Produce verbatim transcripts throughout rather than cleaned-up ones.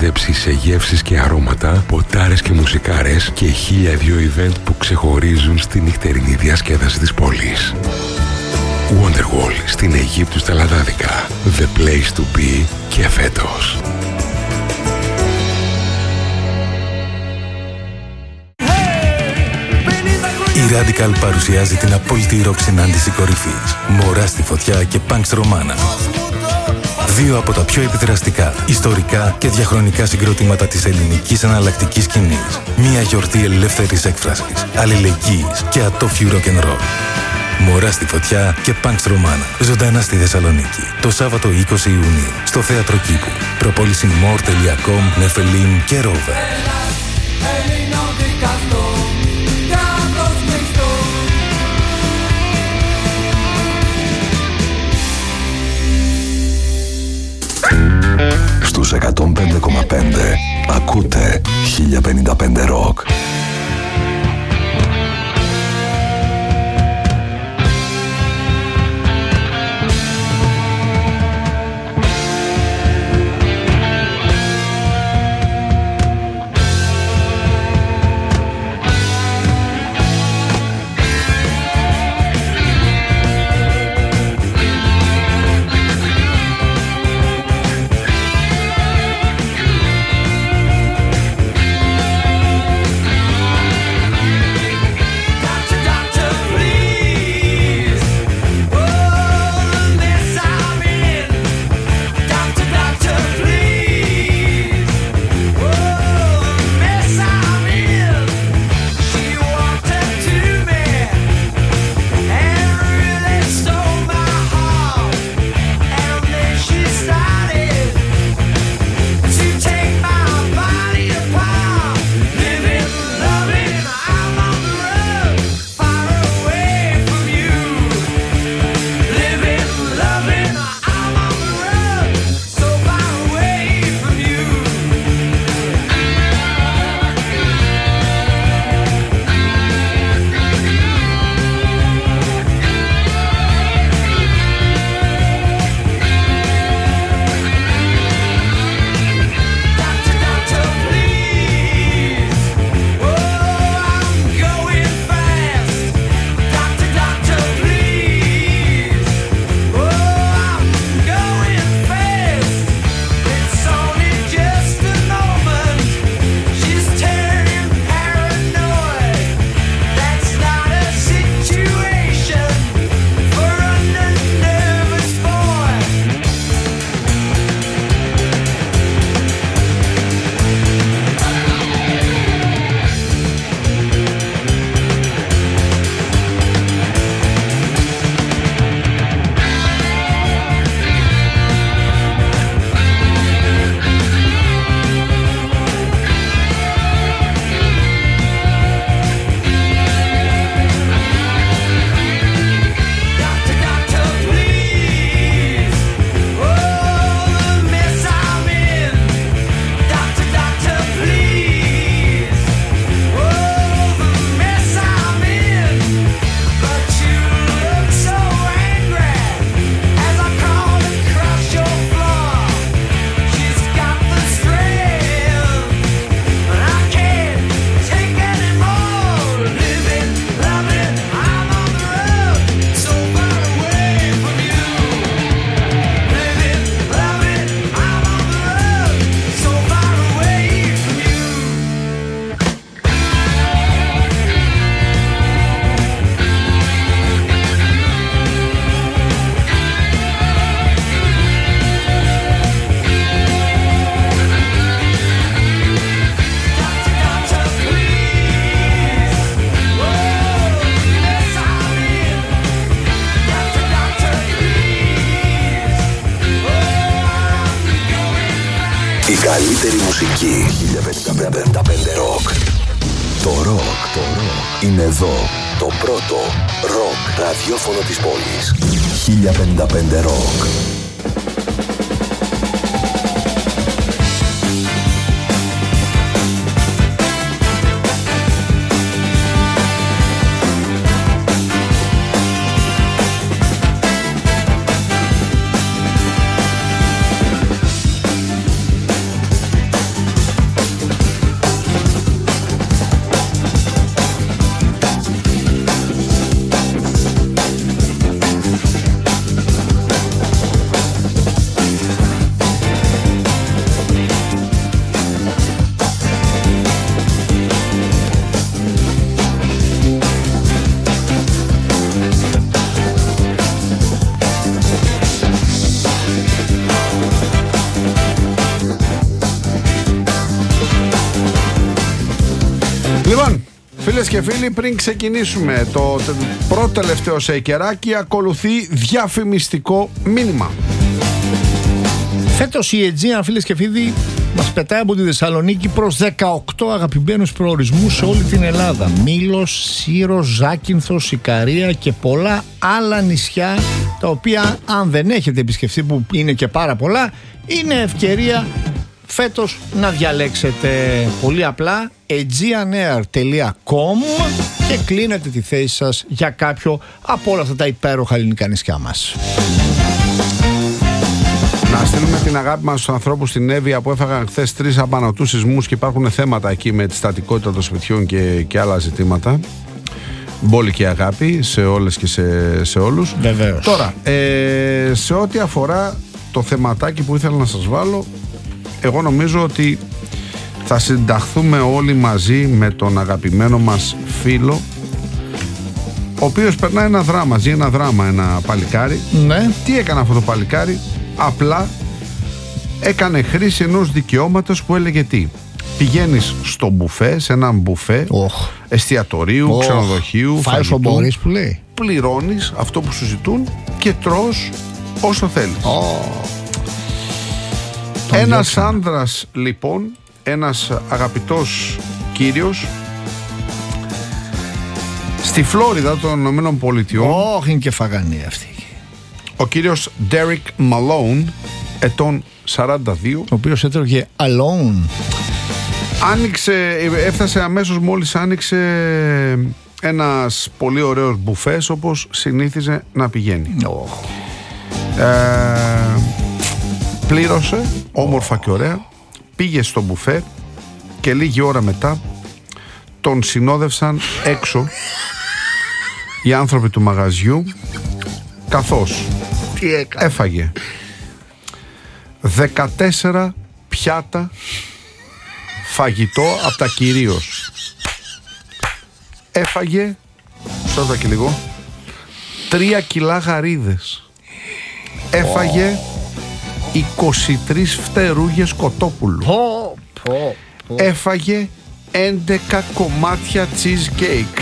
μάζεψει σε γεύσεις και αρώματα, ποτάρες και μουσικάρες και χίλια δυο event που ξεχωρίζουν στη νυχτερινή διασκέδαση της πόλης. Wonderwall στην Αιγύπτου στα Λαδάδικα. The place to be και φέτος. Η Radical παρουσιάζει την απόλυτη ροκ συνάντηση κορυφής. Μωρά στη φωτιά και Punks Romana. Δύο από τα πιο επιδραστικά, ιστορικά και διαχρονικά συγκροτήματα της ελληνικής εναλλακτικής σκηνής. Μία γιορτή ελεύθερης έκφρασης, αλληλεγγύης και ατόφιου rock and roll. Μωρά στη φωτιά και Punks Romana. Ζωντανά στη Θεσσαλονίκη. Το Σάββατο είκοσι Ιουνίου. Στο Θέατρο Κήπου. Προπόληση more τελεία com, Νεφελίν και Rover. Στους εκατόν πέντε κόμμα πέντε ακούτε χίλια πενήντα πέντε Rock. καλύτερη μουσική. χίλια πενήντα πέντε Rock. Το rock, το rock είναι εδώ. Το πρώτο rock ραδιόφωνο της πόλης. χίλια πενήντα πέντε Rock. Λοιπόν, φίλες και φίλοι, πριν ξεκινήσουμε το πρώτο τελευταίο σε καιράκι, ακολουθεί διαφημιστικό μήνυμα. Φέτος η Aegean, φίλες και φίλοι, μας πετάει από τη Θεσσαλονίκη προς δεκαοκτώ αγαπημένους προορισμούς σε όλη την Ελλάδα. Μήλος, Σύρος, Ζάκυνθος, Ικαρία και πολλά άλλα νησιά, τα οποία αν δεν έχετε επισκεφθεί, που είναι και πάρα πολλά, είναι ευκαιρία φέτος να διαλέξετε. Πολύ απλά aegeanair τελεία com και κλείνετε τη θέση σας για κάποιο από όλα αυτά τα υπέροχα ελληνικά νησιά μας. Να στείλουμε την αγάπη μας στους ανθρώπους στην Εύβοια που έφαγαν χθες τρεις απανωτούς σεισμούς και υπάρχουν θέματα εκεί με τη στατικότητα των σπιτιών και, και άλλα ζητήματα. Μπόλικη αγάπη σε όλες και σε, σε όλους. Βεβαίως. Τώρα, ε, σε ό,τι αφορά το θεματάκι που ήθελα να σας βάλω, εγώ νομίζω ότι θα συνταχθούμε όλοι μαζί με τον αγαπημένο μας φίλο, ο οποίος περνάει ένα δράμα, ζει ένα δράμα, ένα παλικάρι. Ναι. Τι έκανε αυτό το παλικάρι? Απλά έκανε χρήση ενός δικαιώματος που έλεγε τι? Πηγαίνεις στο μπουφέ, σε έναν μπουφέ oh. εστιατορίου, oh. ξενοδοχείου, φαγητού, μπορείς που λέει. Πληρώνεις αυτό που σου ζητούν και τρως όσο θέλεις. Oh. Ένας άνδρας λοιπόν, ένας αγαπητός κύριος στη Φλόριδα των Ηνωμένων Πολιτειών. Όχι, είναι και φαγανή αυτή. Ο κύριος Derek Malone, ετών σαράντα δύο, ο οποίος έτρωγε alone. Άνοιξε, έφτασε αμέσως μόλις άνοιξε ένας πολύ ωραίος μπουφές, όπως συνήθιζε να πηγαίνει. Oh. Ε, πλήρωσε όμορφα oh. και ωραία, πήγε στο μπουφέ και λίγη ώρα μετά τον συνόδευσαν έξω οι άνθρωποι του μαγαζιού, καθώς έφαγε δεκατέσσερα πιάτα φαγητό από τα κυρίως. Έφαγε, σώτα και λίγο, τρία κιλά γαρίδες. Έφαγε oh. είκοσι τρεις φτερούγες κοτόπουλου. Oh. Oh. Oh. Έφαγε έντεκα κομμάτια cheesecake.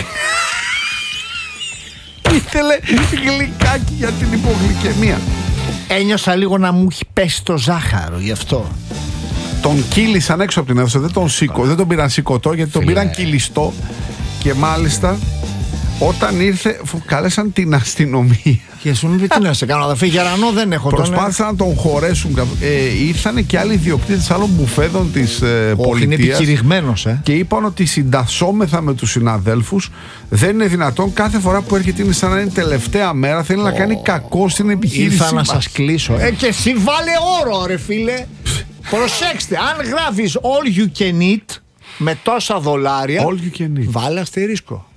Ήθελε γλυκάκι για την υπογλυκαιμία. Ένιωσα λίγο να μου έχει πέσει το ζάχαρο, γι' αυτό. Τον κύλησαν έξω από την αίθουσα, δεν τον, σήκω, δεν τον πήραν σηκωτό, γιατί τον Φίλε. πήραν κυλιστό. Και μάλιστα όταν ήρθε, κάλεσαν την αστυνομία. Και σου μην πει τι να σε κάνω, αδερφέ, γερανό δεν έχω. Προσπάθησαν να τον χωρέσουν. Ε, ήρθαν και άλλοι ιδιοκτήτες άλλων μπουφέδων της ε, πολιτείας. Είναι επικηρυγμένος, ε. Και είπαν ότι συντασσόμεθα με τους συναδέλφους. Δεν είναι δυνατόν, κάθε φορά που έρχεται είναι σαν να είναι τελευταία μέρα. Θέλει oh. να κάνει κακό στην επιχείρηση. Ήρθα να σας κλείσω. Ε, και εσύ βάλε όρο, ρε φίλε. Προσέξτε, αν γράφεις all you can eat με τόσα δολάρια, all you can eat, βάλε αστερίσκο.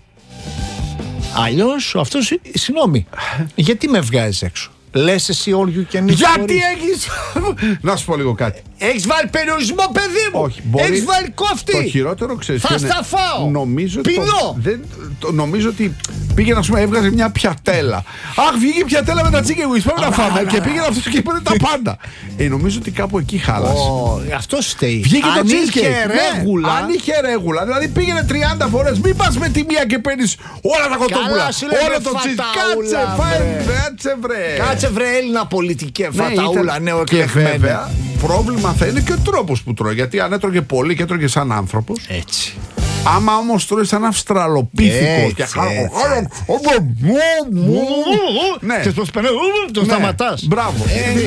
Αλλιώς αυτός, συγγνώμη, γιατί με βγάζεις έξω? Λες εσύ all you can eat? Γιατί έχεις? Να σου πω λίγο κάτι. Έχεις βάλει περιορισμό, παιδί μου. Όχι, μπορεί... Έχεις βάλει κόφτη. Το χειρότερο ξέρεις. Θα στα φάω. Νομίζω Πεινώ. Το... Δεν... Το... Νομίζω ότι πήγε να πούμε, έβγαζε μια πιατέλα. Αχ, βγήκε η πιατέλα με τα chicken wings. Πάμε να φάμε. Και πήγε αυτός και είπε τα πάντα. Ε, νομίζω ότι κάπου εκεί χάλασε. Oh, αυτό στέει. Βγήκε αν το είχε ρέγουλα. Αν είχε ρέγουλα. Δηλαδή πήγαινε τριάντα φορές. Μην πας με τη μία και παίρνεις όλα τα κοτόπουλα. Όλα το τσιζ. Κάτσε, κάτσε βρε. Κάτσε βρε Έλληνα πολιτική φαταούλα νέο εκλεγμένα. Πρόβλημα θα είναι και ο τρόπος που τρώει. Γιατί αν έτρωγε πολύ και έτρωγε σαν άνθρωπος. Έτσι. Άμα όμως τρώει σαν αυστραλοπίθηκο και ναι, και το σπενέ, το σταματάς. Μπράβο.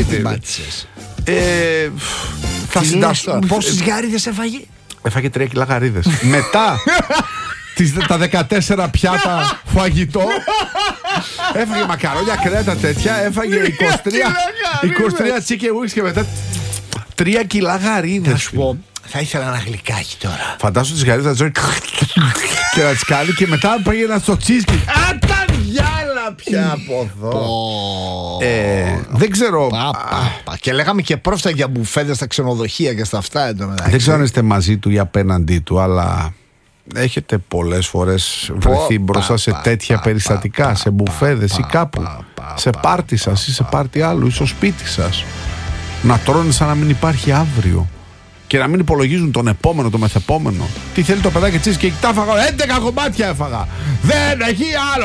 Θα συντάσσω. Πόσες γαρίδες έφαγε? Έφαγε τρία κιλά γαρίδες. Μετά τα δεκατέσσερα πιάτα φαγητό, έφαγε μακαρόνια, κρέατα τέτοια. Έφαγε είκοσι τρία chicken wings και μετά τρία κιλά γαρίδες. Να σου πω, θα ήθελα ένα γλυκάκι τώρα. Φαντάσου τις γαρίδες να και να τις κάνει και μετά πήγαινα στο τσίσκι. Α, τα διάλα πια από εδώ. ε, δεν ξέρω. Πα, πα, πα. Και λέγαμε και πρόφτα για μπουφέδες στα ξενοδοχεία και στα αυτά εντωμεταξύ. Δεν ξέρω αν είστε μαζί του ή απέναντί του, αλλά έχετε πολλές φορές βρεθεί μπροστά σε τέτοια περιστατικά, σε μπουφέδες ή κάπου, σε πάρτι σας ή σε πάρτι άλλου ή στο σπίτι σας, να τρώνε σαν να μην υπάρχει αύριο. και να μην υπολογίζουν τον επόμενο, τον μεθεπόμενο. Τι θέλει το παιδάκι της και τα έφαγα, έντεκα κομμάτια έφαγα. Δεν έχει άλλο.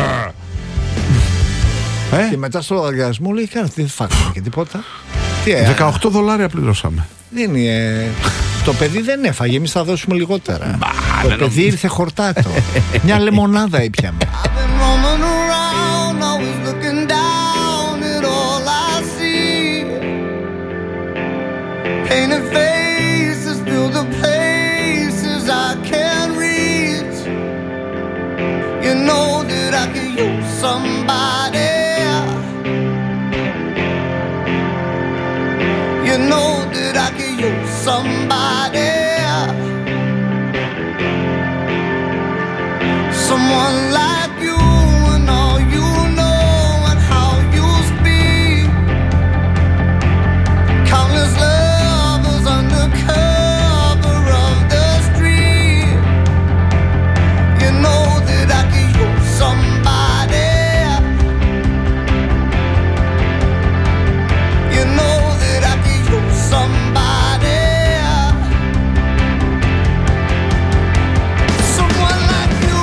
Ε? Και μετά στο λογαριασμό λέει: Κάνα, δεν φάγαμε και τίποτα. Τι, ε, δεκαοκτώ δολάρια πληρώσαμε. Δεν είναι. Το παιδί δεν έφαγε, εμείς θα δώσουμε λιγότερα. Μπα, το παιδί νομίζω. Ήρθε χορτάτο. Μια λεμονάδα ήπιαμε. You know that I could use somebody. You know that I could use somebody. Someone like you and all you know and how you speak. Countless lovers under cover of the street. You know that I could use somebody. You know that I could use somebody. Someone like you.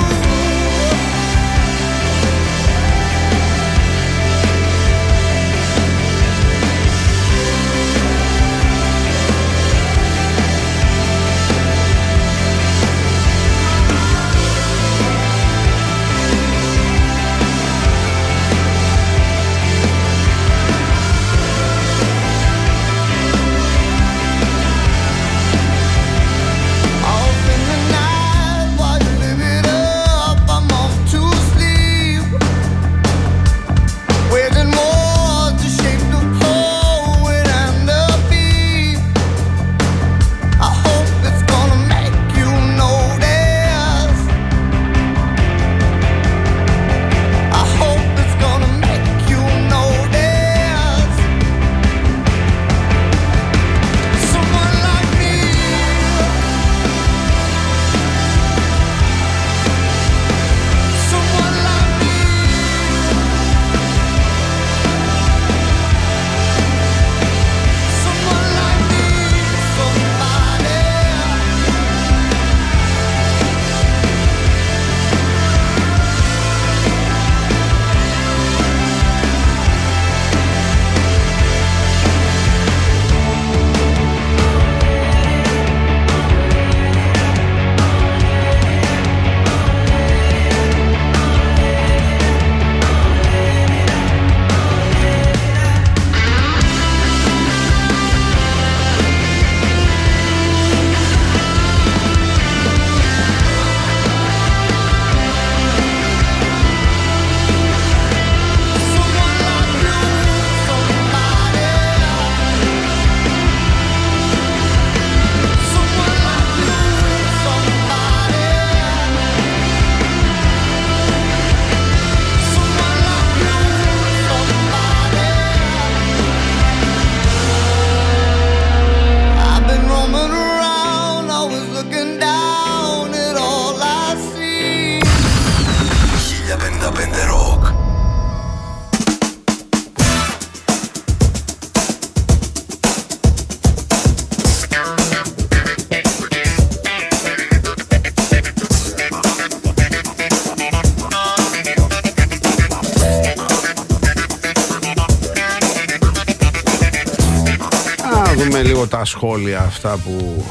δούμε λίγο τα σχόλια αυτά που,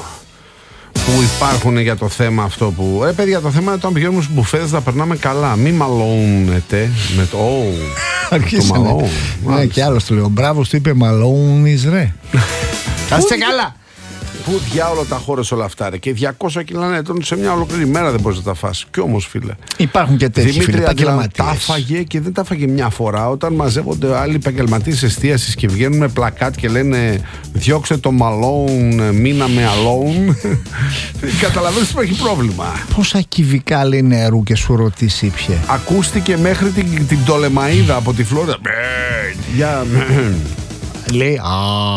που υπάρχουν για το θέμα αυτό που... Ε, παιδιά, το θέμα είναι όταν πηγαίνουμε στους μπουφέδες να περνάμε καλά. Μη μαλώνετε με το... Oh, το μαλών. Ναι, και άλλος του λέω. Μπράβο, του είπε μαλώνεις ρε. Κάστε καλά. Πού διάολο τα χώρες όλα αυτά ρε. Και διακόσια κιλά νετών σε μια ολόκληρη μέρα δεν μπορείς να τα φας. Κι όμως φίλε, υπάρχουν και τέτοιοι φίλοι επαγγελματίες. Τα φάγε και δεν τα φάγε μια φορά. Όταν μαζεύονται άλλοι επαγγελματίες εστίασης και βγαίνουν με πλακάτ και λένε διώξε το μαλόν, μείναμε alone. Καταλαβαίνεις ότι υπάρχει πρόβλημα. Πόσα κυβικά λέει νερού και σου ρωτήσει ήπιε. Ακούστηκε μέχρι την, την Τολεμαΐδα από τη Φλόριδα. Για... Λέει, α,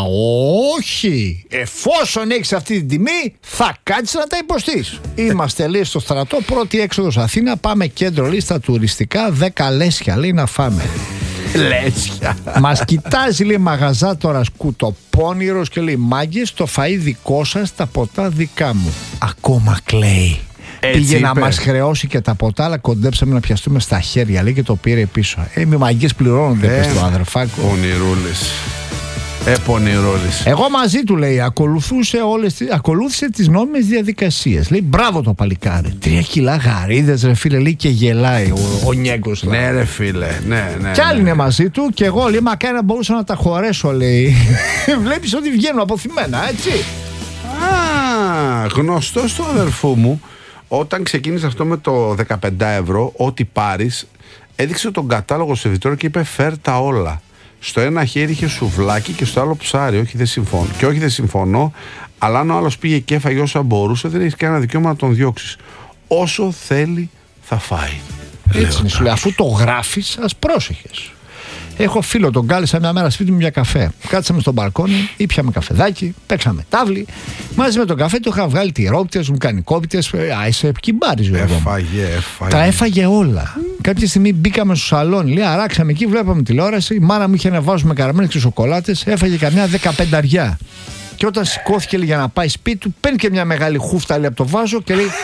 όχι. Εφόσον έχεις αυτή την τιμή, θα κάτσεις να τα υποστείς. Είμαστε, λέει, στο στρατό, πρώτη έξοδος Αθήνα. Πάμε κέντρο, λέει, στα τουριστικά. Δέκα λέσια, λέει, να φάμε. Λέσια. Μας κοιτάζει, λέει, μαγαζά τώρα σκουτοπώνηρος και λέει, μάγκες, το φαΐ δικό σας, τα ποτά δικά μου. Ακόμα κλαίει. Έτσι Πήγε είπε. να μας χρεώσει και τα ποτά, αλλά κοντέψαμε να πιαστούμε στα χέρια, λέει, και το πήρε πίσω. Ε, με μαγκές πληρώνονται, Ε, πες το αδερφάκο. Πονηρούλης. Ε, πονηρούλης. Εγώ μαζί του, λέει, ακολουθούσε όλες, τις- ακολούθησε τις νόμιμες διαδικασίες. Λέει, μπράβο το παλικάρι. Τρία κιλά γαρίδες, ρε φίλε, λέει, και γελάει ο, ο Νιέγκος. Ναι, ρε φίλε. Ναι, ναι. Κι άλλοι ναι. είναι μαζί του και εγώ, λέει, μακάρι να μπορούσα να τα χωρέσω, λέει. Βλέπεις ότι βγαίνουν αποθυμένα, έτσι. Α, γνωστό στο αδερφού μου, όταν ξεκίνησε αυτό με το δεκαπέντε ευρώ, ό,τι πάρεις, έδειξε τον κατάλογο στο εστιατόριο και είπε φέρ τα όλα. Στο ένα χέρι είχε σουβλάκι και στο άλλο ψάρι. Όχι, δεν συμφωνώ. Και όχι, δεν συμφωνώ, αλλά αν ο άλλος πήγε και έφαγε όσα μπορούσε, δεν έχει κανένα δικαίωμα να τον διώξεις. Όσο θέλει, θα φάει. Έτσι είναι, σου λέει, αφού το γράφεις, ας πρόσεχες. Έχω φίλο, τον κάλεσα μια μέρα σπίτι μου για καφέ. Κάτσαμε στο μπαλκόνι, ήπιαμε καφεδάκι, παίξαμε τάβλη. Μαζί με τον καφέ του είχα βγάλει τυρόπιτες, μου κάνει κόπιτες. Άισε κυμπάριζε εγώ. Έφαγε, έφαγε. Τα έφαγε όλα. Κάποια στιγμή μπήκαμε στο σαλόνι, λέει, αράξαμε εκεί, βλέπαμε τηλεόραση. Η μάνα μου είχε να βάζουμε καραμένες και σοκολάτες, έφαγε καμιά δεκαπενταριά. Και όταν σηκώθηκε, λέει, για να πάει σπίτι του, παίρνει και μια μεγάλη χούφτα, λέει, από το βάζο και λέει,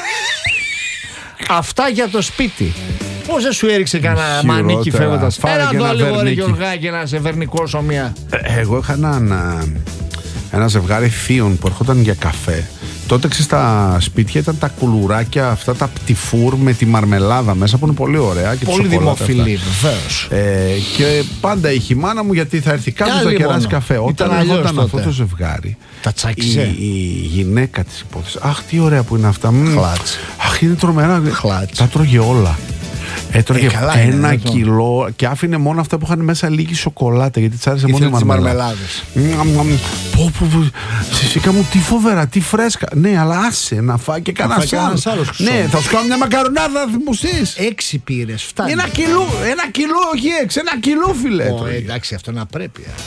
αυτά για το σπίτι. Πώς δεν σου έριξε κανένα Χειρότερα. μανίκι φεύγοντας? Φάρε Έλα και εδώ ένα λίγο, ρε βερνίκι. Γιωργάκη, ένα σεβερνικό σωμία. Ε, Εγώ είχα ένα, ένα ζευγάρι θείων που ερχόταν για καφέ. Τότε ξέρεις, στα σπίτια ήταν τα κουλουράκια, αυτά τα πτυφούρ με τη μαρμελάδα μέσα που είναι πολύ ωραία. Και τη Πολύ σοκολάτα δημοφιλή, αυτά. βεβαίως. Ε, και πάντα είχε η μάνα μου γιατί θα έρθει κάποιος να Άλλη κεράσει μόνο. καφέ. Ήταν Όταν αλλιώς έρχονταν τότε. αυτό το ζευγάρι, Τα τσάκισε. η, η γυναίκα της υπόθεσης, αχ, τι ωραία που είναι αυτά. Μμμ. Χλάτς. Αχ, είναι τρομερά. Χλάτς. Τα τρώγε όλα. Έτρωγε Ε, καλά είναι, ένα δεν το- κιλό και άφηνε μόνο αυτά που είχαν μέσα λίγη σοκολάτα γιατί της άρεσε μόνο η Ήθελε τις μαρμελάδα. μαρμελάδες. Μμμ, μμμ. Πω, πω, πω. Συσίκα μου, τι φοβερά, τι φρέσκα. Ναι, αλλά άσε να φάει και κανένα φάει και κανένας άλλος άλλο. χρυσό. Ναι, θα σου κάνω μια μακαρονάδα, θα μου στείς. Έξι πήρες, φτάνει. Ένα κιλό, ένα κιλό, όχι έξι, ένα κιλό, φίλε. Ω, έτρωγε. εντάξει, αυτό να πρέπει. ε.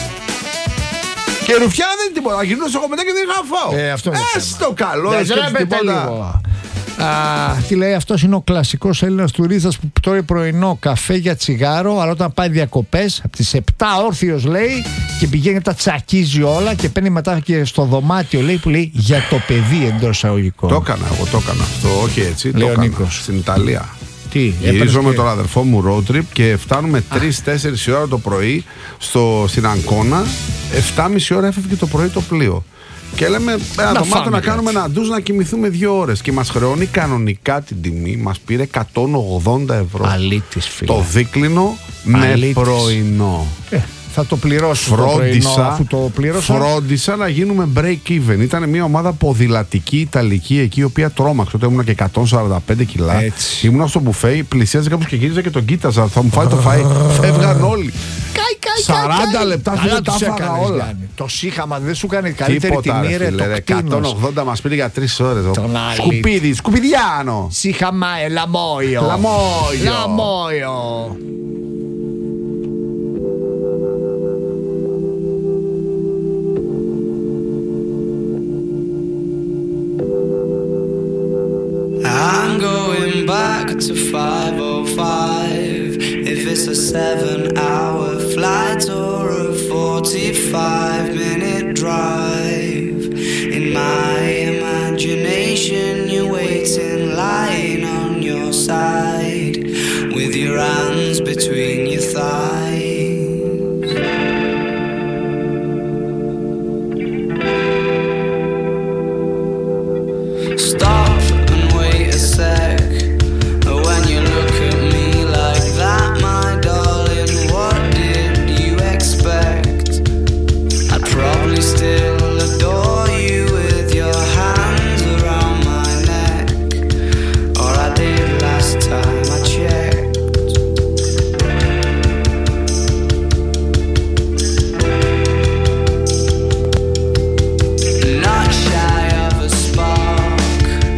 Και ρουφιά δεν είναι τίποτα. Γυρνούσα εγώ μετά και δεν είχα να φάω. Ε, αυτό είναι το Έστω καλό, Δεν δεν σκέφτεται τρέπεται τίποτα. λίγο. Α, τι λέει, αυτός είναι ο κλασικός Έλληνας τουρίστας που τρώει πρωινό καφέ για τσιγάρο, αλλά όταν πάει διακοπές από τις επτά όρθιος, λέει, και πηγαίνει τα τσακίζει όλα και παίρνει μετά και στο δωμάτιο, λέει, που λέει για το παιδί εντός εισαγωγικών. Το έκανα, εγώ το έκανα αυτό, όχι έτσι. Λέει Το ο έκανα Νίκος. στην Ιταλία. Τι, Γυρίζω έπαιρνες με και- τον αδερφό μου road trip και φτάνουμε τρεις τέσσερις η ώρα το πρωί στο, στην Αγκώνα. εφτά και μισή ώρα έφευγε το πρωί το πλοίο. Και λέμε, ένα Να δωμάτιο φάμε να κάτι. κάνουμε ένα ντουζ να κοιμηθούμε δύο ώρες. Και μας χρεώνει κανονικά την τιμή, μας πήρε εκατόν ογδόντα ευρώ. Αλήτης, φίλε. Το δίκλινο με Αλήτης. πρωινό. Ε, θα το πληρώσω το πρωινό, Φρόντισα, αφού το πλήρωσα. φρόντισα να γίνουμε break even. Ήταν μια ομάδα ποδηλατική Ιταλική εκεί, η οποία τρόμαξε. Τότε ήμουν και εκατόν σαράντα πέντε κιλά. Έτσι. Ήμουν στο μπουφέ, πλησίαζε κάποιο και γύριζε και τον κοίταζα. Θα μου φάει το φαΐ. Φεύγαν όλοι. Κάει, κάει, σαράντα κάει. λεπτά Καλά φίλε, τα τους έφαγα έκανες, όλα. Γιάννη. Το σύχαμα δεν σου κάνει καλύτερη Τίποτα τιμή, ρε ρε, φίλε. το ρε, εκατόν κτίνος. ογδόντα μας πήρε για τρεις ώρες. Τον άλλη. Σκουπίδι, σκουπιδιάνο. Σύχαμα, ε, λαμόιο. Λαμόιο. Λαμόιο. I'm going back to five oh five. If it's a seven hour flight or a forty-five minute drive. In my imagination, you're waiting, lying on your side, with your hands between your thighs. Stop and wait a sec. When you look at me like that, my darling, what did you expect? I'd probably still adore you with your hands around my neck, or I did last time I checked. Not shy of a spark.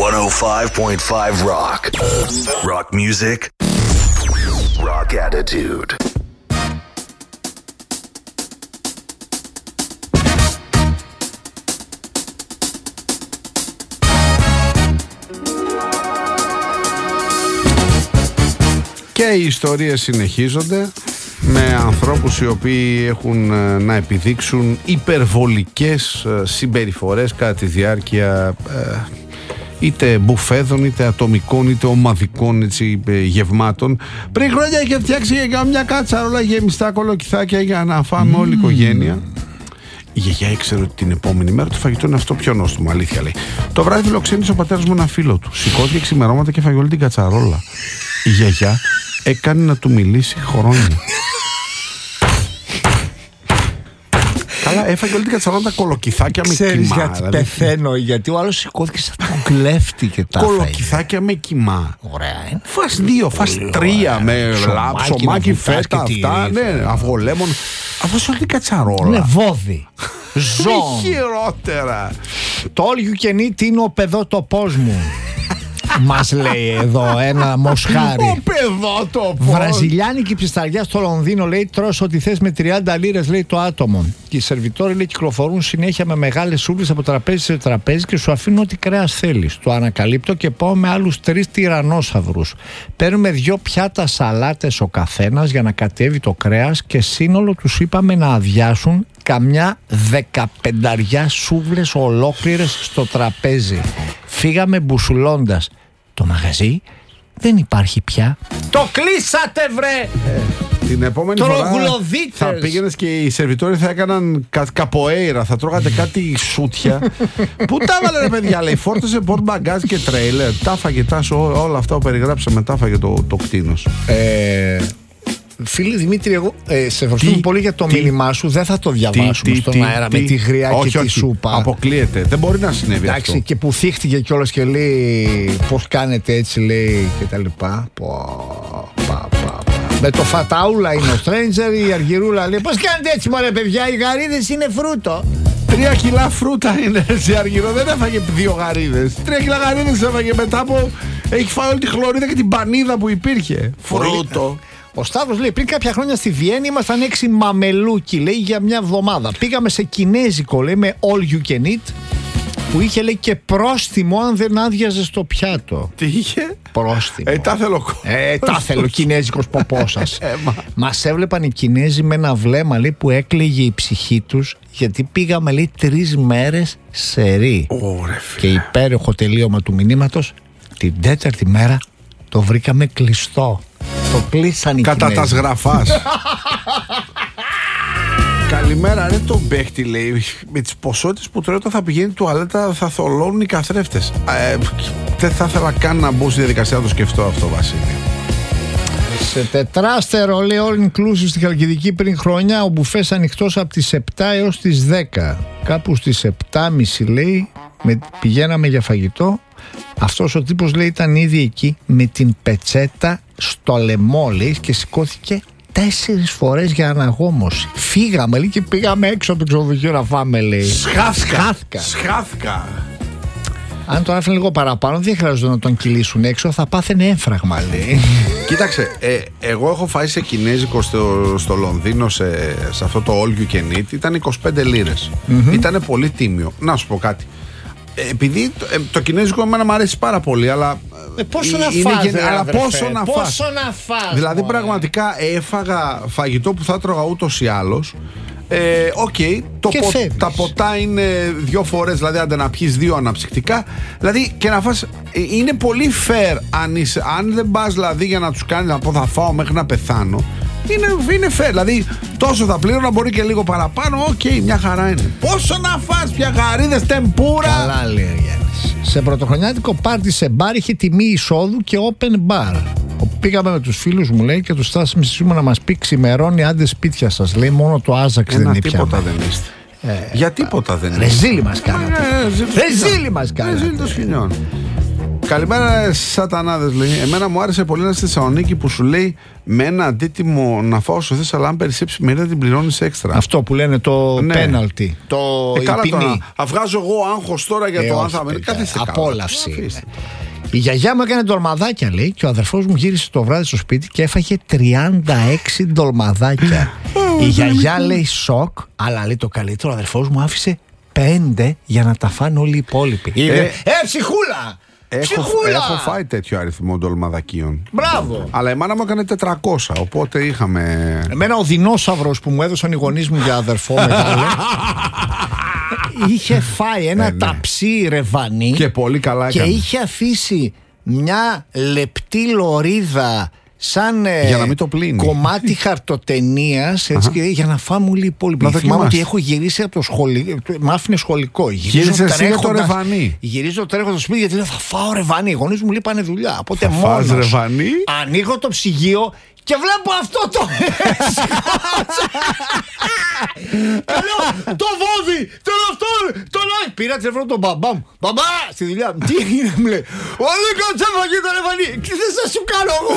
εκατόν πέντε κόμμα πέντε Rock. Rock music. Rock attitude. Και οι ιστορίες συνεχίζονται με ανθρώπους οι οποίοι έχουν να επιδείξουν υπερβολικές συμπεριφορές κατά τη διάρκεια ε, είτε μπουφέδων, είτε ατομικών, είτε ομαδικών έτσι, γευμάτων. Πριν χρόνια είχε φτιάξει για μια κάτσαρολα γεμιστά κολοκυθάκια για να φάμε mm. όλη η οικογένεια. Η γιαγιά ήξερε ότι την επόμενη μέρα το φαγητό είναι αυτό πιο νόστιμο, αλήθεια λέει. Το βράδυ φιλοξένησε ο πατέρας μου ένα φίλο του. Σηκώθηκε ξημερώματα και φάγε όλη την κατσαρόλα. Η γιαγιά έκανε να του μιλήσει χρόνια. Καλά, έφαγε όλη την κατσαρόλα τα κολοκυθάκια με Ξέρεις κιμά. γιατί δηλαδή. Πεθαίνω, γιατί ο άλλος σηκώθηκε σαν τον κλέφτη και τα κολοκυθάκια με κιμά. Ωραία, είναι. Φας δύο, φας τρία με ψωμάκι, φέτα, αυτά. Ναι, αυγολέμον. Αφού σε όλη την κατσαρόλα. Είναι βόδι. Ζώο. Χειρότερα. Το all you can eat είναι ο παιδότοπός μου. Μας λέει εδώ ένα μοσχάρι. Ο παιδότοπος. Βραζιλιάνικη ψισταριά στο Λονδίνο λέει: τρως ό,τι θες με τριάντα λίρες λέει το άτομο. Και οι σερβιτόροι λέει κυκλοφορούν συνέχεια με μεγάλες σούβλες από τραπέζι σε τραπέζι και σου αφήνουν ό,τι κρέας θέλεις. Το ανακαλύπτω και πάω με άλλους τρεις τυρανόσαυρους. Παίρνουμε δυο πιάτα σαλάτες ο καθένας για να κατέβει το κρέας και σύνολο τους είπαμε να αδειάσουν καμιά δεκαπενταριά σούβλες ολόκληρες στο τραπέζι. Φύγαμε μπουσουλώντας. Το μαγαζί δεν υπάρχει πια. Το κλείσατε βρε! Ε, την επόμενη φορά θα πήγαινες και οι σερβιτόροι θα έκαναν κα, καποέιρα, θα τρώγατε κάτι σούτια. Πού τα έβαλε ρε παιδιά, λέει, φόρτωσε πορτ μπαγκάζ και τρέιλερ. Τα φάγε τάσο, όλα αυτά που περιγράψαμε, τα φάγε το, το κτίνος. Ε... Φίλε Δημήτρη, εγώ ε, σε ευχαριστούμε πολύ για το τι, μήνυμά σου. Δεν θα το διαβάσουμε τι, στον τι, αέρα τι, με τη γριά όχι, και όχι, τη σούπα. Αποκλείεται. Δεν μπορεί να συνέβη. Εντάξει, αυτό. Και που θύχτηκε κιόλας και λέει πώς κάνετε έτσι, λέει και τα λοιπά. Πω, πα, πα, πα. Με το φαταούλα είναι ο Stranger, η Αργυρούλα λέει πώς κάνετε έτσι μωρέ παιδιά, οι γαρίδες είναι φρούτο. Τρία κιλά φρούτα είναι σε Αργυρό, δεν έφαγε δύο γαρίδες. Τρία κιλά γαρίδες έφαγε μετά από. Έχει φάει όλη τη χλωρίδα και την πανίδα που υπήρχε. Φρούτο. Ο Σταύρος λέει: πριν κάποια χρόνια στη Βιέννη ήμασταν έξι μαμελούκι, λέει, για μια εβδομάδα. Πήγαμε σε κινέζικο, λέει, με all you can eat, που είχε, λέει, και πρόστιμο αν δεν άδειαζε στο πιάτο. Τι είχε? Πρόστιμο. Ε, τα θέλω. Ε, τα θέλω, κινέζικος ποπός σας. Μας έβλεπαν οι Κινέζοι με ένα βλέμμα, λέει, που έκλαιγε η ψυχή τους, γιατί πήγαμε, λέει, τρεις μέρες σερί. Και υπέροχο τελείωμα του μηνύματος, την τέταρτη μέρα το βρήκαμε κλειστό. Το κλείσαν οι κατά Κινέζοι. τα σγραφάς. Καλημέρα ρε τον παίχτη, λέει. Με τις ποσότητες που τρώει όταν θα πηγαίνει τουαλέτα θα θολώνουν οι καθρέφτες. ε, Δεν θα ήθελα καν να μπω στη διαδικασία να το σκεφτώ αυτό, Βασίλη. Σε τετράστερο, λέει, all inclusive στη Χαλκιδική πριν χρόνια, ο μπουφές ανοιχτός από τις επτά έως τις δέκα. Κάπου στις επτά και μισή, λέει, με, πηγαίναμε για φαγητό. Αυτός ο τύπος, λέει, ήταν ήδη εκεί με την πετσέτα στο λαιμό, λέει, και σηκώθηκε τέσσερις φορές για αναγόμωση. Φύγαμε, λέει, και πήγαμε έξω από το ξενοδοχείο να φάμε, λέει. Σχάθηκα. Σχάθηκα. Αν τον άφηνε λίγο παραπάνω, δεν χρειάζεται να τον κυλήσουν έξω, θα πάθαινε έμφραγμα, λέει. Κοίταξε, ε, εγώ έχω φάει σε κινέζικο στο, στο Λονδίνο, σε, σε αυτό το all you can eat, ήταν είκοσι πέντε λίρες. Mm-hmm. Ήτανε πολύ τίμιο. Να σου πω κάτι. Επειδή το, ε, το κινέζικο εμένα μου αρέσει πάρα πολύ, αλλά. Ε, πόσο να είναι φας, γεν... ρε, αλλά αδερφέ, πόσο να πόσο φας. να φας, δηλαδή μωρέ. Πραγματικά έφαγα φαγητό που θα τρώγα ούτως ή άλλως. Ε, okay, το πο... τα ποτά είναι δύο φορές, δηλαδή άντε να πιεις δύο αναψυκτικά. Δηλαδή και να φας. Είναι πολύ fair αν, είσαι, αν δεν πας δηλαδή για να τους κάνεις να πω θα φάω μέχρι να πεθάνω. Είναι, είναι fair, δηλαδή τόσο θα πλήρωνα, μπορεί και λίγο παραπάνω. Οκ, okay, μια χαρά είναι. Πόσο να φας, πια γαρίδες, τεμπούρα. Καλά, λέει ο Γιάννης. Σε πρωτοχρονιάτικο πάρτι σε μπαρ είχε τιμή εισόδου και open bar. Πήγαμε με τους φίλους μου, λέει, και τους στάσαμε στη Σίμω να μας πει ξημερώνει, άντε σπίτια σας, λέει, μόνο το Άζαξ δεν είναι πια. Τίποτα δεν είστε. Ε, Για τίποτα δεν είναι. Ρεζίλι μας κάνατε. Ρεζίλι μας κάνατε. Ρεζίλι των σκηνιών. Καλημέρα, σατανάδες, λέει. Εμένα μου άρεσε πολύ να στη Θεσσαλονίκη που σου λέει με ένα αντίτιμο να φάω στο Θες, αλλά αν περισσέψει μερίδα την πληρώνεις έξτρα. Αυτό που λένε το Ναι. πέναλτι. Το Ε, καλά ποινή. τώρα. Αυγάζω εγώ άγχος τώρα για Ε, το όχι, αν θα με. παιδιά. Καθίστε καλά. Απόλαυση. Αφήστε. Η γιαγιά μου έκανε ντολμαδάκια, λέει, και ο αδερφός μου γύρισε το βράδυ στο σπίτι και έφαγε τριάντα έξι ντολμαδάκια. Η γιαγιά λέει σοκ, αλλά λέει το καλύτερο, ο αδερφός μου άφησε πέντε για να τα φάνε όλοι οι υπόλοιποι. Ε, Ε, ε ψυχούλα! Έχω, Ψυχούλα! έχω φάει τέτοιο αριθμό ντολμαδακίων. Μπράβο! Αλλά η μάνα μου έκανε τετρακόσια, οπότε είχαμε. Εμένα ο δεινόσαυρος που μου έδωσαν οι γονείς μου για αδερφό μεγάλο είχε φάει ένα Ε, ναι. ταψί ρεβανί Και πολύ καλά και έκανε. είχε αφήσει μια λεπτή λωρίδα σαν ε, Για να μην το πλύνει. κομμάτι χαρτοτενίας, έτσι, και για να φάμε όλοι οι υπόλοιποι. Να Θυμάμαι δοκιμάσει. ότι έχω γυρίσει από το σχολείο, μ' άφηνε σχολικό. Γύρισε εσύ για το τρέχοντας- ρεβανί. Γυρίζω τρέχοντας στο σπίτι γιατί λέω θα φάω ρεβανί. Οι γονείς μου λείπανε δουλειά. Οπότε Θα φας μόνος ρεβανί? ανοίγω το ψυγείο και βλέπω αυτό το και λέω το βόδι, τον αυτό, τον άλλο. Πήρα τηλέφωνο τον μπαμπά μου. Μπαμπά, στη δουλειά μου. Τι έγινε, μου λέει. Ο δεν κάτσε φαγή το ρεβανί. Τι θες να σου κάνω εγώ.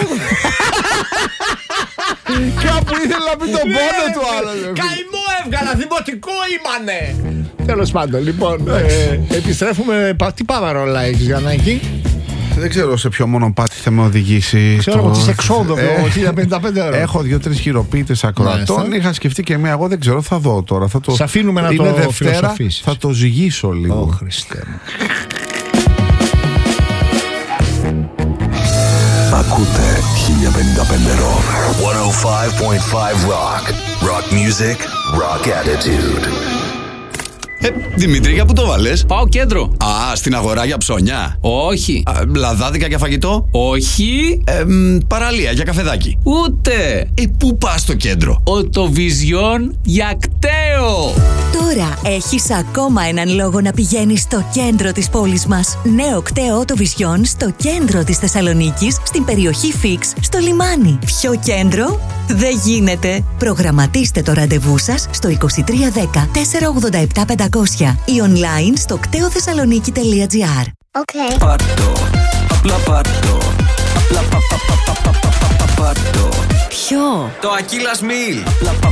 Κάπου ήθελε να πει τον πόνο του άλλο. Καημό έβγαλα, δημοτικό ήμανε. Τέλος πάντων, λοιπόν, ε, επιστρέφουμε. πα- Τι πάμε ρολά έχεις, Γιαννάκη? Δεν ξέρω σε ποιο μονοπάτι θα με οδηγήσει. Ξέρω το- εγώ τις εξόδου, Ε, χίλια πενήντα πέντε ευρώ. Έχω δύο-τρεις χειροποίητες ακροατών. Μάλιστα. Είχα σκεφτεί και μία. Εγώ δεν ξέρω, θα δω τώρα. Θα το... Σ' αφήνουμε να Είναι το Δευτέρα, φιλοσοφήσεις. θα το ζυγίσω λίγο. Ω, Χριστέ μου. Ακούτε χίλια πενήντα πέντε Rock. εκατόν πέντε κόμμα πέντε Rock. Rock music, rock attitude. Ε, Δημήτρη, για πού το βάλες? Πάω κέντρο. Α, στην αγορά για ψώνια. Όχι. Α, λαδάδικα για φαγητό. Όχι. Ε, μ, παραλία για καφεδάκι. Ούτε. Ε, πού πας στο κέντρο? Οτοβιζιόν για κταίο. Τώρα έχεις ακόμα έναν λόγο να πηγαίνεις στο κέντρο της πόλης μας. Νέο κταίο Οτοβιζιόν στο κέντρο της Θεσσαλονίκης, στην περιοχή Φίξ, στο λιμάνι. Πιο κέντρο δεν γίνεται. Προγραμματίστε το ραντεβού σας στο είκοσι τρία δέκα τετρακόσια ογδόντα επτά πεντακόσια ή online στο κτεοθεσσαλονίκη τελεία τζι άρ. Okay. Πάρτο, απλά πάρτο. Απλά πα, πα, πα, πα, πα, πα, πα, πάρτο. Ποιο? Το Aquila Meal.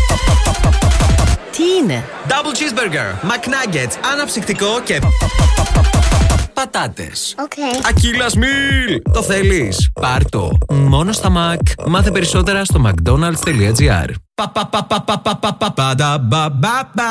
Τι είναι? Double cheeseburger, McNuggets, αναψυκτικό και πατάτες. Okay. Aquila Meal. Το θέλεις? Πάρ' το. Μόνο στα Mac. Μάθε περισσότερα στο mcdonalds τελεία τζι άρ. Πα, πα, πα, πα, πα, πα, πα, πα, πα, τα, μπα, μπα, μπα.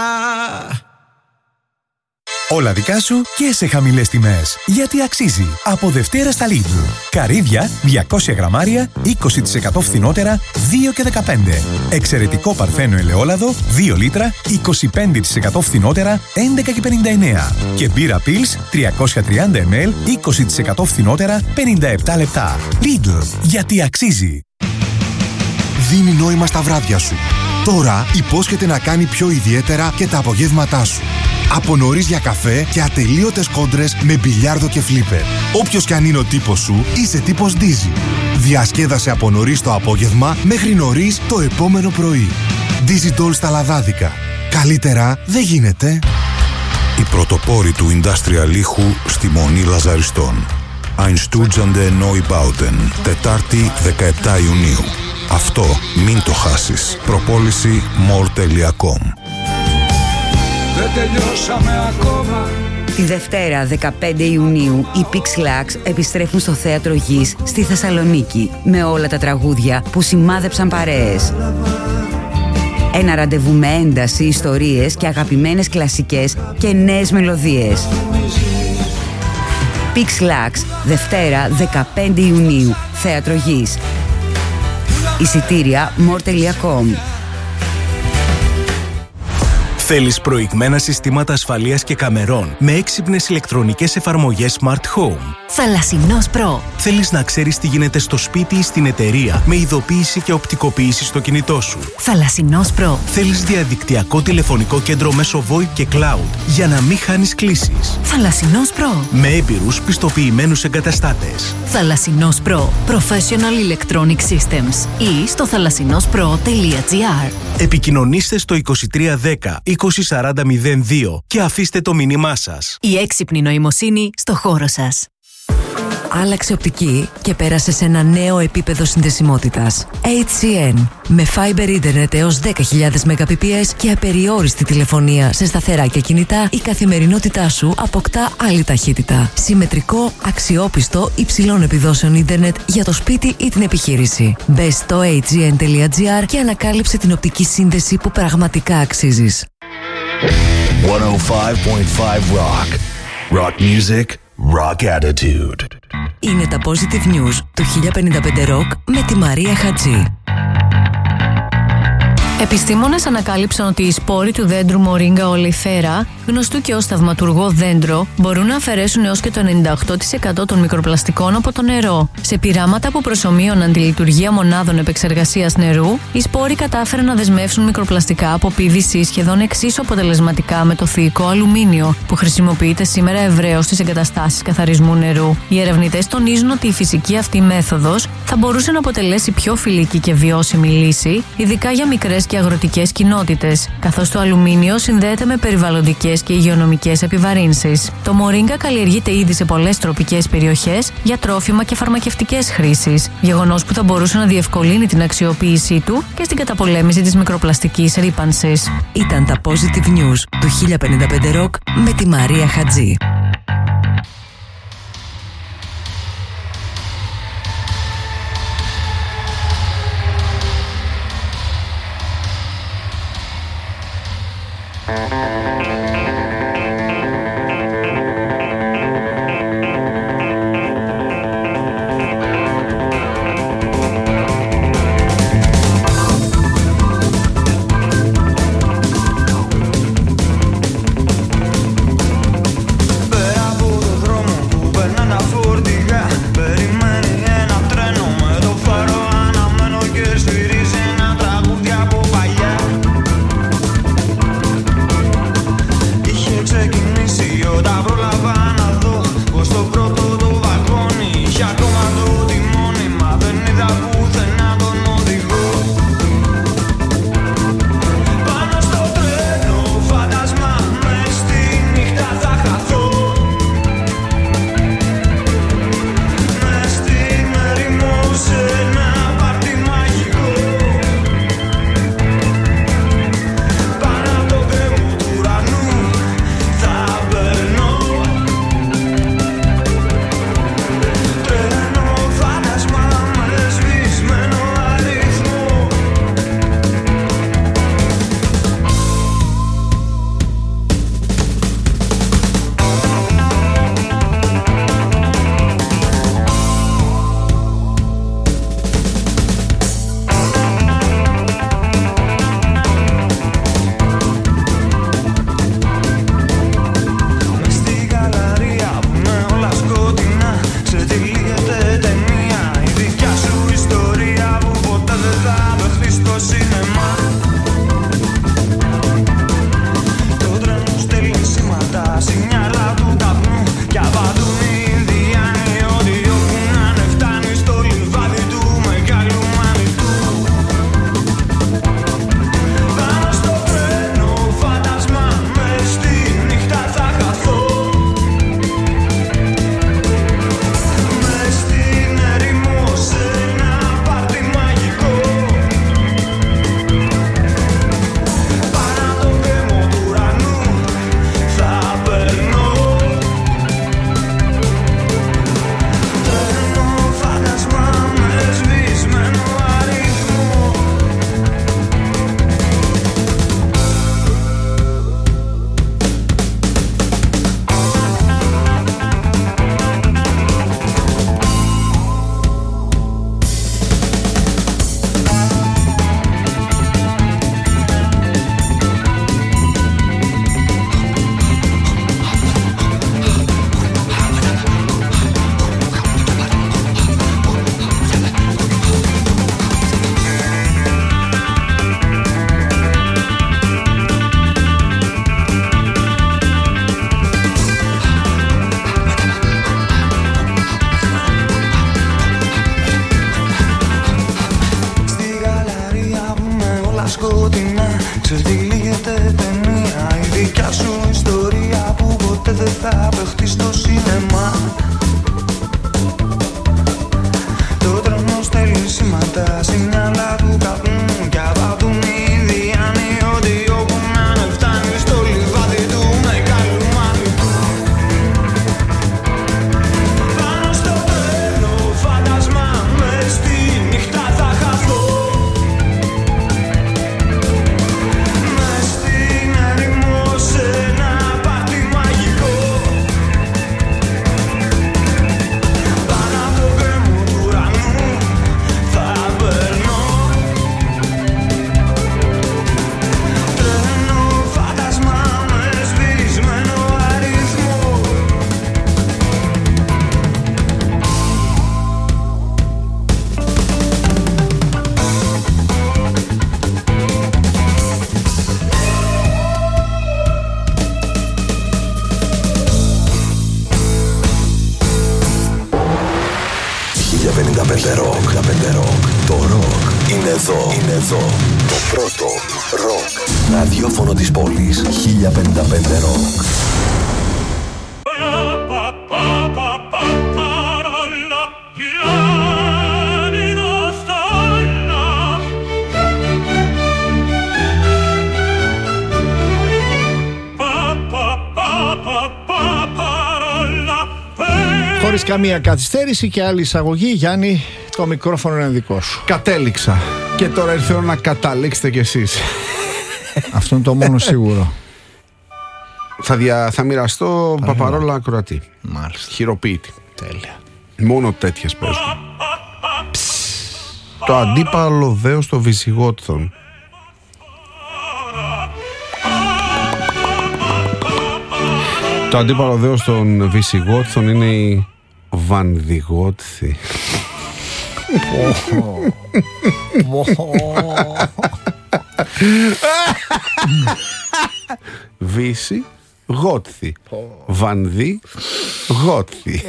Όλα δικά σου και σε χαμηλές τιμές. Γιατί αξίζει. Από Δευτέρα στα Lidl. Καρύδια διακόσια γραμμάρια, είκοσι τοις εκατό φθηνότερα, δύο και δεκαπέντε. Εξαιρετικό παρθένο ελαιόλαδο, δύο λίτρα, είκοσι πέντε τοις εκατό φθηνότερα, έντεκα και πενήντα εννέα. Και μπύρα Pils τριακόσια τριάντα μιλιλίτρα, είκοσι τοις εκατό φθηνότερα, πενήντα επτά λεπτά. Lidl. Γιατί αξίζει. Δίνει νόημα στα βράδια σου. Τώρα υπόσχεται να κάνει πιο ιδιαίτερα και τα απογεύματά σου. Από νωρίς για καφέ και ατελείωτες κόντρες με μπιλιάρδο και φλίπερ. Όποιος κι αν είναι ο τύπος σου, είσαι τύπος Dizzy. Διασκέδασε από νωρίς το απόγευμα μέχρι νωρίς το επόμενο πρωί. Dizzy Doll στα λαδάδικα. Καλύτερα δεν γίνεται. Οι πρωτοπόροι του industrial ήχου στη Μονή Λαζαριστών. Einstürzende Neubauten, Τετάρτη δεκαεπτά Ιουνίου. Αυτό μην το χάσεις. Προπόληση more τελεία com. Δεν τελειώσαμε ακόμα. Τη Δευτέρα δεκαπέντε Ιουνίου οι Pixlax επιστρέφουν στο Θέατρο Γης στη Θεσσαλονίκη με όλα τα τραγούδια που σημάδεψαν παρέες. Ένα ραντεβού με ένταση, ιστορίες και αγαπημένες κλασικές και νέες μελωδίες. Pixlax, Δευτέρα δεκαπέντε Ιουνίου, Θέατρο Γης. Εισιτήρια more τελεία com. Θέλεις προηγμένα συστήματα ασφαλείας και καμερών με έξυπνες ηλεκτρονικές εφαρμογές Smart Home. Θαλασσινός Προ. Θέλεις να ξέρεις τι γίνεται στο σπίτι ή στην εταιρεία με ειδοποίηση και οπτικοποίηση στο κινητό σου. Θαλασσινός Προ. Θέλεις διαδικτυακό τηλεφωνικό κέντρο μέσω VoIP και Cloud για να μην χάνεις κλήσεις. Θαλασσινός Προ. Με έμπειρους πιστοποιημένους εγκαταστάτες. Θαλασσινός Προ. Professional Electronic Systems. Ή στο θαλασσινός προ τελεία τζι άρ. Επικοινωνήστε στο είκοσι τρία δέκα είκοσι σαράντα μηδέν δύο και αφήστε το μήνυμά σας. Η έξυπνη νοημοσύνη στο χώρο σας. Άλλαξε οπτική και πέρασε σε ένα νέο επίπεδο συνδεσιμότητας. έιτς σι εν. Με Fiber Internet έως δέκα χιλιάδες Mbps και απεριόριστη τηλεφωνία σε σταθερά και κινητά, η καθημερινότητά σου αποκτά άλλη ταχύτητα. Συμμετρικό, αξιόπιστο, υψηλών επιδόσεων ίντερνετ για το σπίτι ή την επιχείρηση. Μπες στο έιτς τζι εν τελεία τζι άρ και ανακάλυψε την οπτική σύνδεση που πραγματικά αξίζεις. εκατόν πέντε κόμμα πέντε Rock. Rock music, rock attitude. Είναι τα Positive News του χίλια πενήντα πέντε Rock με τη Μαρία Χατζή. Επιστήμονες ανακάλυψαν ότι οι σπόροι του δέντρου Moringa oleifera, γνωστού και ως θαυματουργό δέντρο, μπορούν να αφαιρέσουν έως και το ενενήντα οκτώ τοις εκατό των μικροπλαστικών από το νερό. Σε πειράματα που προσομοίωναν τη λειτουργία μονάδων επεξεργασίας νερού, οι σπόροι κατάφεραν να δεσμεύσουν μικροπλαστικά από πι βι σι σχεδόν εξίσου αποτελεσματικά με το θηϊκό αλουμίνιο, που χρησιμοποιείται σήμερα ευρέως στις εγκαταστάσεις καθαρισμού νερού. Οι ερευνητές τονίζουν ότι η φυσική αυτή μέθοδος θα μπορούσε να αποτελέσει πιο φιλική και βιώσιμη λύση, ειδικά για μικρές και αγροτικές κοινότητες, καθώς το αλουμίνιο συνδέεται με περιβαλλοντικές και υγειονομικές επιβαρύνσεις. Το Moringa καλλιεργείται ήδη σε πολλές τροπικές περιοχές για τρόφιμα και φαρμακευτικές χρήσεις, γεγονός που θα μπορούσε να διευκολύνει την αξιοποίησή του και στην καταπολέμηση της μικροπλαστικής ρύπανσης. Ήταν τα Positive News του χίλια πενήντα πέντε Rock με τη Μαρία Χατζή. πενήντα πέντε Rock. Το ροκ είναι εδώ. Είναι εδώ. Το πρώτο ροκ ραδιόφωνο της πόλης. χίλια πενήντα πέντε Rock. Χωρίς καμία καθυστέρηση και άλλη εισαγωγή, Γιάννη, το μικρόφωνο είναι δικό σου. Κατέληξα. Και τώρα ήρθε να καταλήξετε κι εσείς. Αυτό είναι το μόνο σίγουρο. Θα, δια, θα μοιραστώ παπαρόλα ακροατή. Μάλιστα. Χειροποίητη. Τέλεια. Μόνο τέτοιες παίζουν. Το αντίπαλο δέος των Βυσιγότθων. Το αντίπαλο δέος των Βυσιγότθων είναι η Βανδιγότθη. Βύση Γότθη. Βανδί Γότθη.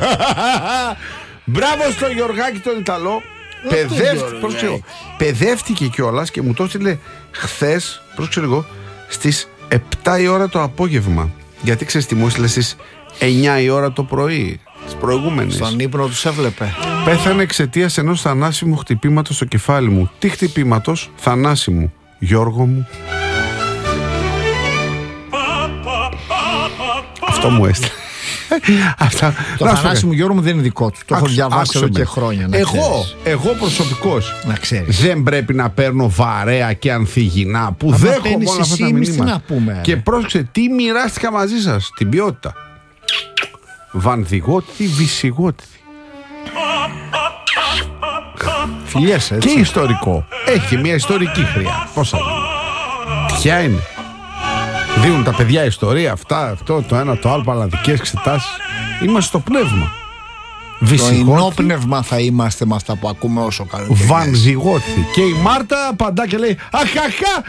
Μπράβο στο Γιωργάκη τον Ιταλό. Παιδεύτηκε, παιδεύτηκε κιόλας και μου το έστειλε χθες, πρόσεξε λίγο, στις επτά η ώρα το απόγευμα. Γιατί ξέρεις τι μου έστειλε στις εννιά η ώρα το πρωί τις προηγούμενες. Στον ύπνο τους έβλεπε. Πέθανε εξαιτίας ενός θανάσιμου χτυπήματος στο κεφάλι μου. Τι χτυπήματος? Θανάσιμου, Γιώργο μου. Αυτό μου έστειλε. Αυτά, το θανάσιμο Γιώργο μου δεν είναι δικό του. Το έχω διαβάσει εδώ και χρόνια. Να εγώ, εγώ προσωπικώς να ξέρεις, δεν πρέπει να παίρνω βαρέα και ανθυγινά που δέχομαι όλα αυτά τα μηνύματα. Και πρόσεξε τι μοιράστηκα μαζί σας. Την ποιότητα. Βανδιγότη, Βυσιγότη. Φιλιές, έτσι. Και ιστορικό. Έχει μια ιστορική χρειά. Πόσα δίνει. Ποια είναι? Δίνουν τα παιδιά ιστορία, αυτά, αυτό, το ένα, το άλλο, παλαδικές εξετάσεις. Είμαστε στο πνεύμα. Το ενόπνευμα θα είμαστε με αυτά που ακούμε όσο καλοκαίρι. Βανδιγότη. Και η Μάρτα απαντά και λέει αχαχά,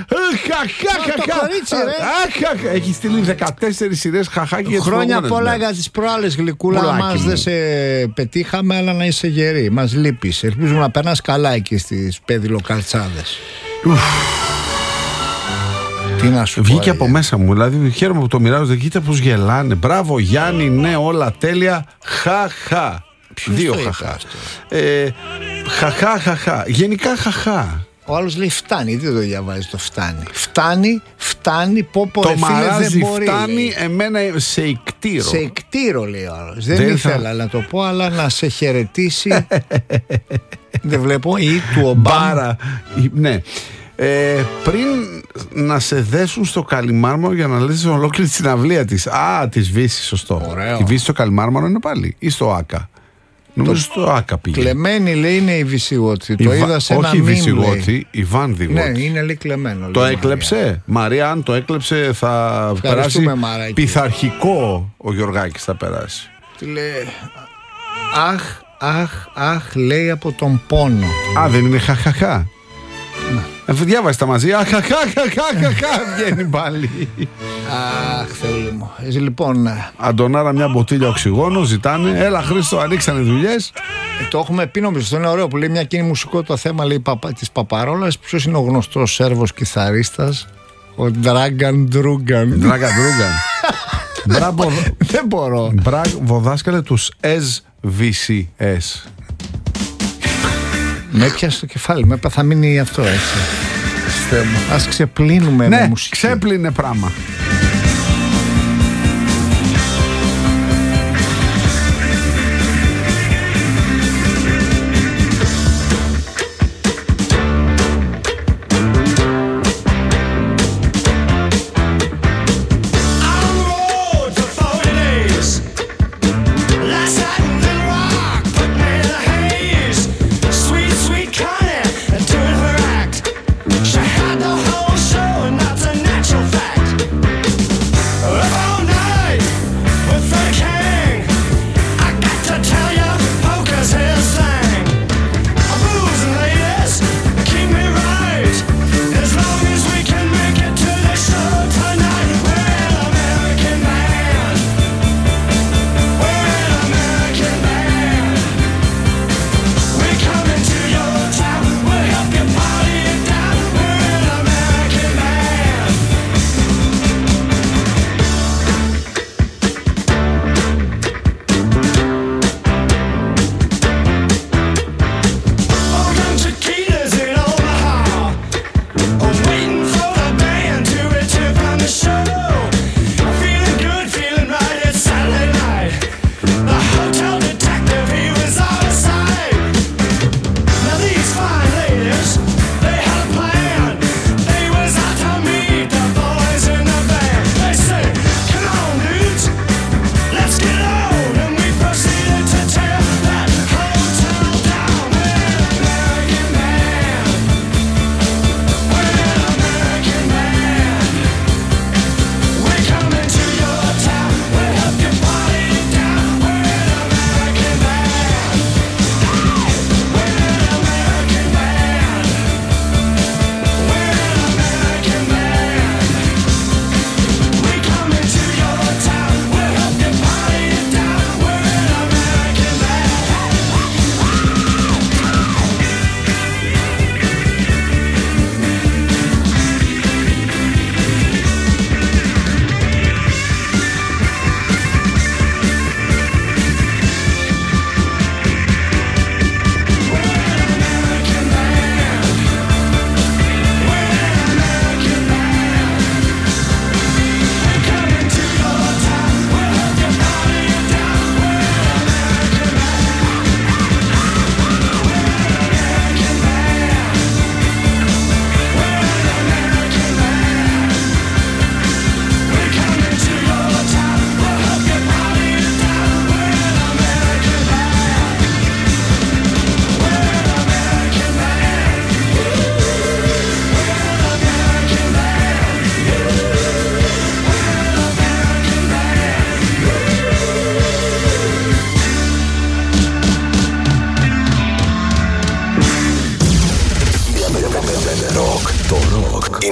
αχαχά. Έχει στείλει δεκατέσσερις σειρές χαχάκι για τις χρόνια πολλά για τις προάλλες, γλυκούλα μας. Δεν σε πετύχαμε, αλλά να είσαι γερή. Μας λείπεις. Ελπίζουμε να περνάς καλά εκεί στις πέδιλοκαλτσάδες. Βγήκε από μέσα μου, δηλαδή χαίρομαι που το μοιράζονται. Κοίτα πως γελάνε. Μπράβο Γιάννη, ναι, όλα τέλεια. Χαχά. Δύο χαχά. Ε, χαχά, χαχά. Γενικά χαχά. Ο άλλος λέει φτάνει, δεν το διαβάζει το φτάνει. Φτάνει, φτάνει, πω πω το φίλε, δεν μπορεί. Φτάνει, λέει. εμένα σε εκτήρω. Σε εκτήρω λέει ο άλλος. Δεν, δεν ήθελα θα... να το πω, αλλά να σε χαιρετήσει. Δεν βλέπω, ή του Ομπάμα. Ναι. Ε, πριν να σε δέσουν στο Καλιμάρμαρο για να λες ολόκληρη τη συναυλία της. Α, της Βύσης, σωστό. Ωραίο. Η Βύση στο Καλιμάρμαρο είναι πάλι ή στο Άκα? Νομίζω το... στο Άκα πήγε. Κλεμμένη λέει είναι η Βυσιγότη. Το Βα... είδα σε ένα όχι μήνυμα. Όχι η Βυσιγότη, η Βανδιγότη. Ναι, είναι λέει κλεμμένο. Το λέει, έκλεψε. Μαρία. Μαρία, αν το έκλεψε θα περάσει Μαράκη. Πειθαρχικό ο Γιωργάκης θα περάσει. Τι λέει? Αχ, αχ, αχ, λέει από τον πόνο. Α, δεν είναι χαχαχά? Ε, διάβασε τα μαζί. Αχαχαχαχαχαχα. Βγαίνει πάλι. Αχ, Θεούλη μου. Λοιπόν, Αντωνάρα μια μποτήλια οξυγόνο ζητάνε. Έλα Χρήστο, ανοίξανε δουλειές. ε, Το έχουμε πει νομίζω. Αυτό είναι ωραίο που λέει μια και είναι μουσικό το θέμα, λέει παπα, της Παπαρόλας. Ποιος είναι ο γνωστός Σέρβος κιθαρίστας? Ο Ντράγκαν Ντρούγκαν. Ντράγκαν Ντρούγκαν. Μπράβο. Δεν μπορώ. Μπράβο δάσκαλε τους ες βι σι ες. Με έπιασε το κεφάλι, με θα μείνει αυτό έτσι. Ας ξεπλύνουμε ναι, με μουσική. ξέπλυνε πράγμα. She had the whole show, and that's a natural fact.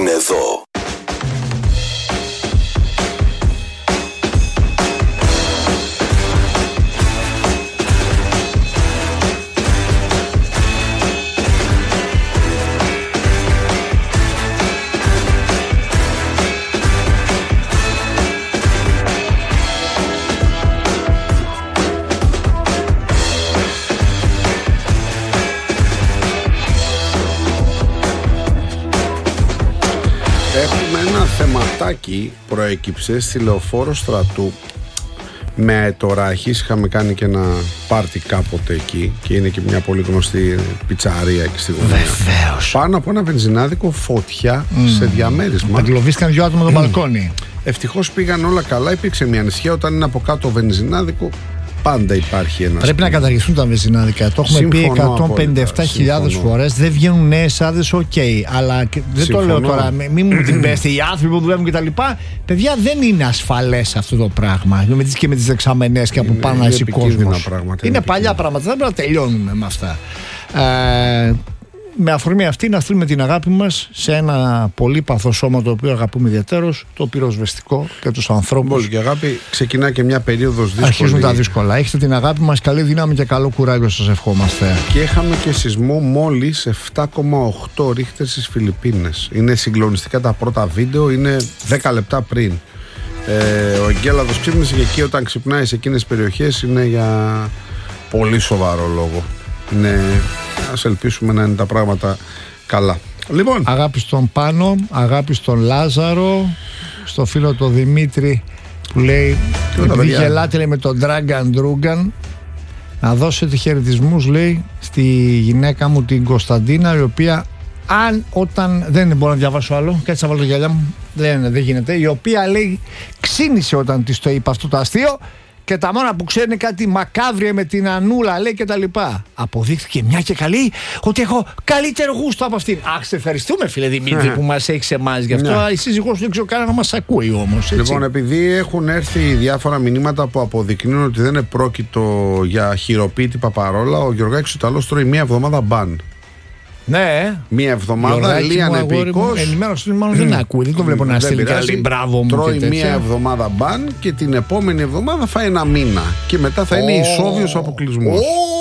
είναι εδώ. Θεματάκι προέκυψε στη Λεωφόρο Στρατού με αετοράχης. Είχαμε κάνει και ένα πάρτι κάποτε εκεί και είναι και μια πολύ γνωστή πιτσαρία εκεί στη γωνία. Βεβαίως. Πάνω από ένα βενζινάδικο, φωτιά mm. σε διαμέρισμα. Αγγλοβίστηκαν δυο άτομα το mm. μπαλκόνι. Ευτυχώς πήγαν όλα καλά. Υπήρξε μια ανησυχία όταν είναι από κάτω βενζινάδικο. Πάντα υπάρχει ένα. Πρέπει να καταργηθούν τα βενζινάδικα. Το έχουμε Συμφωνώ πει εκατόν πενήντα επτά χιλιάδες φορές. Δεν βγαίνουν νέες άδειες, οκ. Okay. Αλλά δεν Συμφωνώ. το λέω τώρα, μην μου την πέστε. Οι άνθρωποι που δουλεύουν κτλ. Παιδιά, δεν είναι ασφαλές αυτό το πράγμα. Και με τις δεξαμενές και από πάνω να είσαι κόσμος. Είναι, είναι παλιά πράγματα. Δεν πρέπει να τελειώνουμε με αυτά. Ε, με αφορμή αυτή να στείλουμε την αγάπη μας σε ένα πολύπαθο σώμα το οποίο αγαπούμε ιδιαίτερως, το πυροσβεστικό και τους ανθρώπους. Πολύ και αγάπη, ξεκινά και μια περίοδος δύσκολη. Αρχίζουν τα δύσκολα. Έχετε την αγάπη μας, καλή δύναμη και καλό κουράγιο σας ευχόμαστε. Και είχαμε και σεισμό μόλις επτά κόμμα οκτώ ρίχτερ στις Φιλιππίνες. Είναι συγκλονιστικά τα πρώτα βίντεο, είναι δέκα λεπτά πριν. Ε, ο Εγκέλαδος ξύπνησε και εκεί όταν ξυπνάει σε εκείνες τις περιοχές είναι για πολύ σοβαρό λόγο. Είναι... Ας ελπίσουμε να είναι τα πράγματα καλά. Λοιπόν, αγάπη στον Πάνο, αγάπη στον Λάζαρο, στο φίλο τον Δημήτρη που λέει επειδή γελάτε λέει, με τον Dragan Drugan, να δώσετε χαιρετισμούς λέει στη γυναίκα μου την Κωνσταντίνα, η οποία αν όταν δεν μπορώ να διαβάσω άλλο, κάτσε να βάλω το γυαλιά μου, δεν, δεν γίνεται, η οποία λέει ξύνησε όταν της το είπα αυτό το αστείο. Και τα μόνα που ξέρουν κάτι μακάβρια με την Ανούλα λέει και τα λοιπά. Αποδείχθηκε μια και καλή ότι έχω καλύτερο γούστο από αυτήν. Αχ, σε ευχαριστούμε φίλε Δημήτρη που μας έχεις εμάς γι' αυτό. Η σύζυγός σου δεν ξέρω καν να μας ακούει όμως. Λοιπόν, επειδή έχουν έρθει διάφορα μηνύματα που αποδεικνύουν ότι δεν είναι πρόκειτο για χειροποίητη παπαρόλα, ο Γιωργάκης Ιταλός τρώει μία εβδομάδα μπαν. Ναι, μία εβδομάδα λίαν επικός. Ενημέρωση του μάλλον δεν ακούει, δεν το βλέπω να στείλει καλή μπράβο μου. Τρώει μία εβδομάδα μπαν και την επόμενη εβδομάδα θα είναι ένα μήνα. Και μετά θα είναι ισόβιος αποκλεισμός.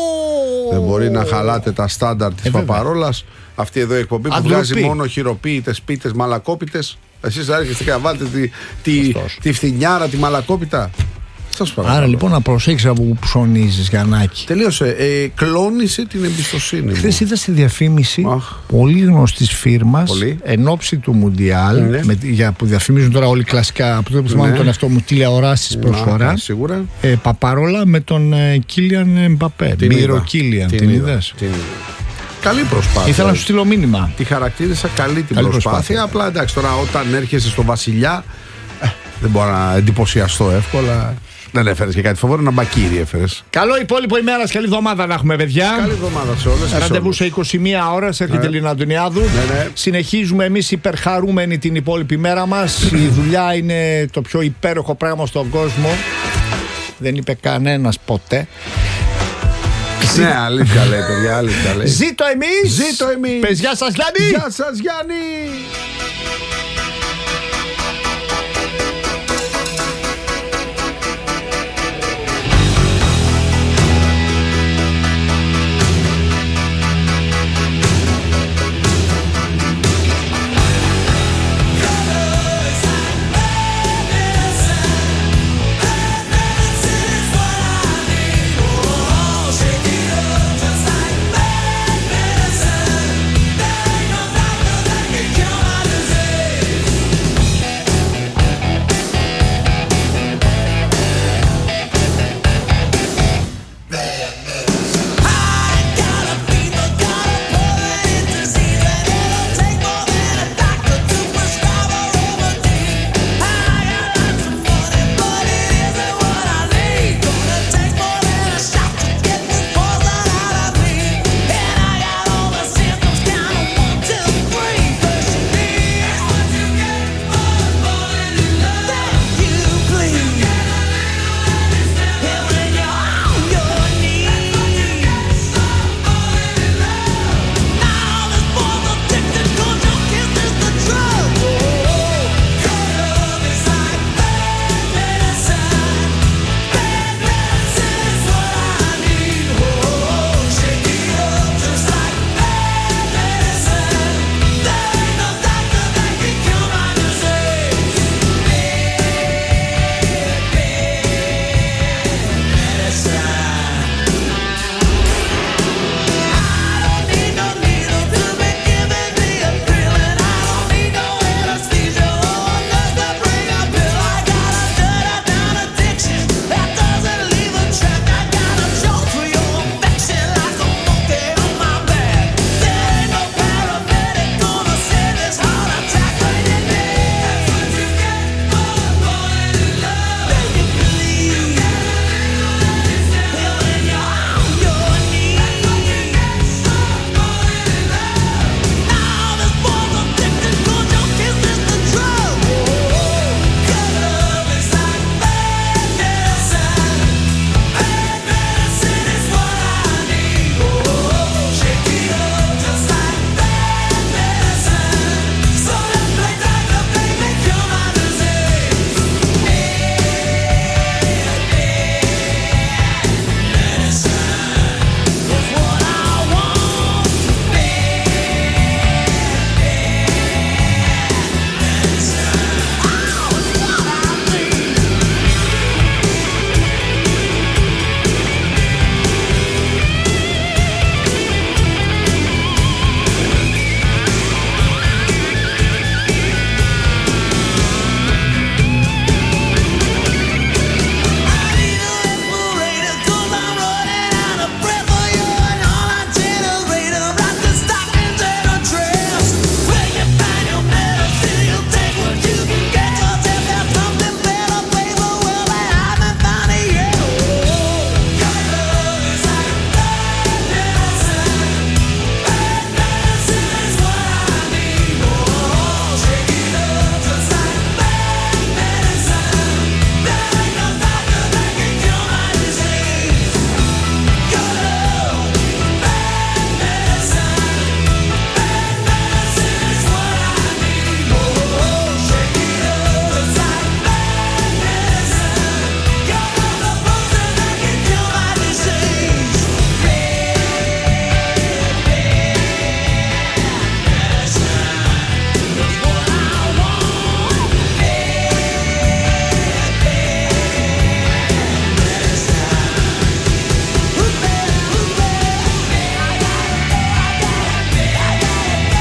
Δεν μπορεί να χαλάτε τα στάνταρ της παπαρόλας. Αυτή εδώ η εκπομπή που βγάζει μόνο χειροποίητες, πίτες, μαλακόπιτες. Εσείς άρχιστε και να βάλετε τη φθινιάρα, τη μαλακόπιτα. Άρα λοιπόν να προσέξεις από που ψωνίζεις, Γιαννάκη. Τελείωσε. Ε, κλώνησε την εμπιστοσύνη. Χθες είδα στη διαφήμιση Αχ. πολύ γνωστής φίρμας εν ώψη του Μουντιάλ, ναι. με, για, που διαφημίζουν τώρα όλοι κλασικά από το που θυμάμαι ναι. τον εαυτό μου τηλεοράσεις προσφορά. Σίγουρα. Ε, παπαρόλα με τον Κίλιαν Μπαπέ. Μύρο Κίλιαν. Την, την είδες. Καλή προσπάθεια. Ήθελα να σου στείλω μήνυμα. Τη χαρακτήρισα καλή την καλή προσπάθεια. προσπάθεια. Απλά εντάξει τώρα όταν έρχεσαι στο Βασιλιά ε, δεν μπορώ να εντυπωσιαστώ εύκολα. Δεν έφερες και κάτι φοβερό, ένα μπακίρι έφερες. Καλό υπόλοιπο ημέρα, καλή εβδομάδα να έχουμε, παιδιά. Καλή εβδομάδα σε όλες. Ραντεβού σε είκοσι μία ώρες, έρχεται η Λίνα Αντωνιάδου. Ναι, ναι. Συνεχίζουμε εμείς υπερχαρούμενοι την υπόλοιπη μέρα μας. Η δουλειά είναι το πιο υπέροχο πράγμα στον κόσμο. Δεν είπε κανένας ποτέ. Ναι, αλήθεια λέει, παιδιά, αλήθεια λέει. Ζήτω εμείς. Ζήτω εμείς. Πες γεια σας, Γιάννη. Γεια σας, Γιάννη.